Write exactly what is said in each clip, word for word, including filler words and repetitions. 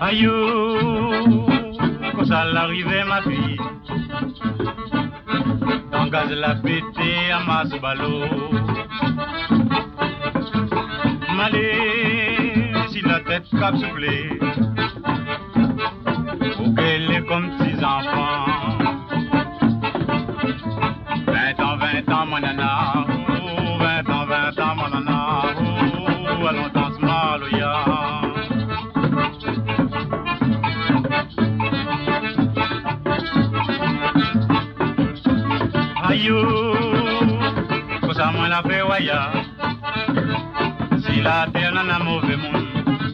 Aïe, quand ça l'arrivait ma fille, en gaz la pété à masse ballot. Malé, si la tête cap soufflée, faut qu'elle est comme petits enfants. Vingt ans, vingt ans, mon nana, oh, vingt ans, vingt ans, mon nana, oh, allons danse maloya. Aïe, pour ça moi la paix waya. Si la terre n'en a mauvais monde,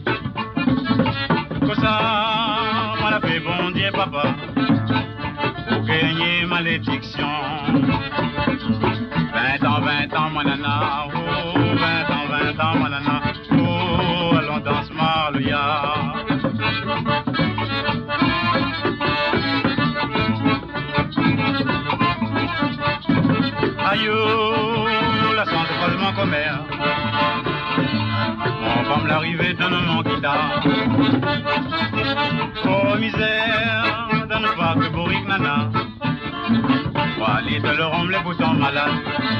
pour ça moi la paix bon Dieu papa, pour gagner malédiction. Vingt ans, vingt ans mon nana, oh, vingt ans, vingt ans mon nana, oh, allons danse maloya. Aïe, la santé croisement commère. Mon femme l'arrivée donne mon guitare. Oh misère, donne pas que bourrique nana. Trois litres le rhum, les boutons malades.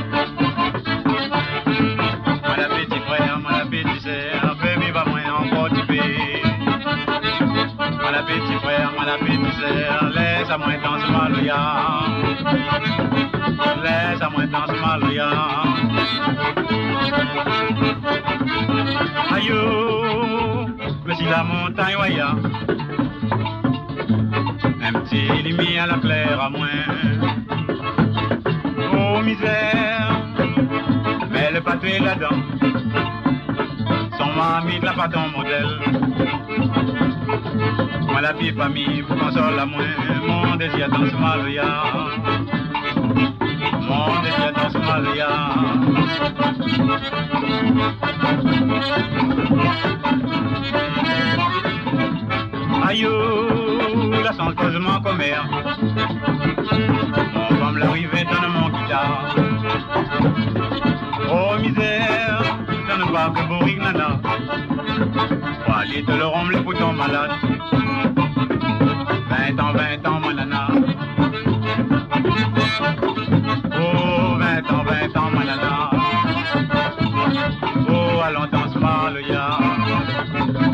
Moi la petit frère, moi la petite sœur, baby va moi encore tuer. Moi la petit frère, moi la petite sœur, laisse à moi danser maloya. Laisse à moi danser maloya. Aïe, mais si la montagne waya, un petit lumière à la claire à moins. Oh misère, mais le pâté est là-dedans. Son mamie de la pas ton modèle. Moi la vie famille vous console à moi. Mon désir dans ce maloya. Mon désir dans ce maloya. Aïe, la sens causement commère. Mon femme l'arrivée donne mon guitare. Oh misère, donne pas que bourrique nana. Trois litres le rhum, les boutons malades. Vingt ans, vingt ans mon nana. Oh vingt ans, vingt ans mon nana. Oh allons danse maloya.